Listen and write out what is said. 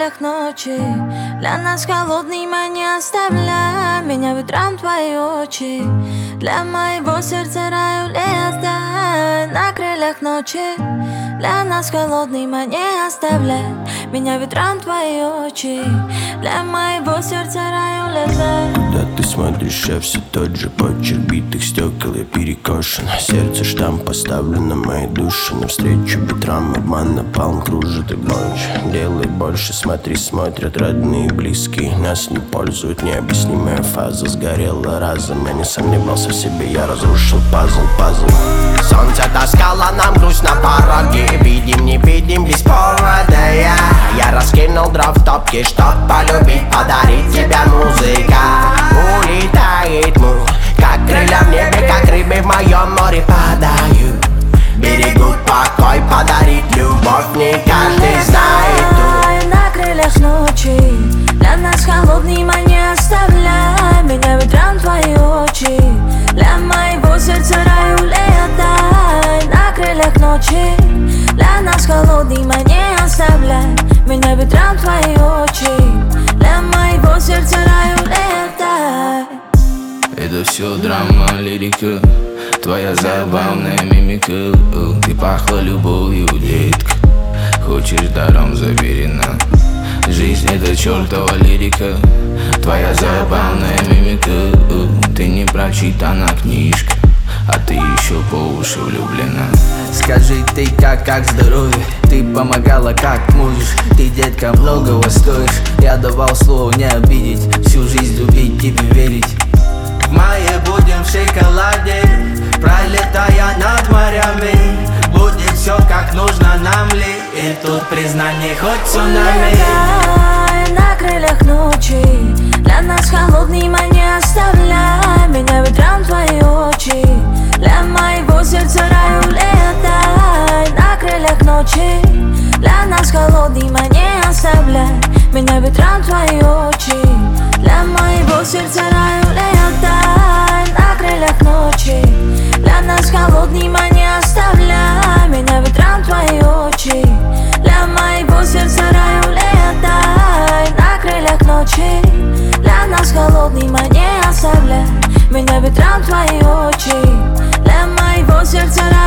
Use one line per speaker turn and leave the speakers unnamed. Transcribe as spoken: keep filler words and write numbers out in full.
крыльях ночи. Для нас холодный май, не оставляй меня ветром твои очи. Для моего сердца раю летай на крыльях ночи. Для нас холодный май, не оставляй меня ветром твои очи. Для моего сердца раю летай.
Когда ты смотришь, я все тот же почерк битых стекол, я перекошен. Сердце штамп поставлен на моей душе. Навстречу ветрам обман напалм кружит и гонче. Делай больше, смотри, смотрят родные и близкие. Нас не пользуют, необъяснимая фаза сгорела разом. Я не сомневался в себе, я разрушил пазл, пазл. Солнце таскало нам грусть на пороге. Видим, не видим, без повода я Я раскинул дров в топке, чтоб полюбить, подарить тебе музыка. Улетает мы, как крылья в небе, как рыбы в моем море падают. Берегут покой, подарить любовь не каждый знает тут.
На крыльях ночи, для нас холодный май, не оставляй меня ветром твои очи. Для моего сердца раю летай на крыльях ночи. Для нас холодный май, не оставляй меня ветром твои очи. Для моего сердца раю летай.
Это все драма, лирика, твоя забавная мимика. Ты пахла любовью, детка, хочешь даром заверена. Жизнь это чертова лирика, твоя забавная мимика. Ты не прочитана книжка, а ты еще по уши влюблена. Скажи ты как, как здоровье? Ты помогала как можешь. Ты, детка, многого стоишь. Я давал слово не обидеть, всю жизнь любить, тебе верить. В мае будем в шоколаде, пролетая над морями. Будет все как нужно нам ли? И тут признание хоть цунами.
Улетай на крыльях ночи. Для нас холодный май, не оставляй меня ветром твои очи. Для моего сердца раю летай на крыльях ночи. Для нас холодный май, не оставляй меня ветром твои очи. Для моего сердца раю летай на крыльях ночи. Для нас холодный май, не оставляй меня ветром твои очи. Для моего сердца раю летай на крыльях ночи. Для нас холодный май, не оставляй меня ветром твои очи. Для моего сердца раю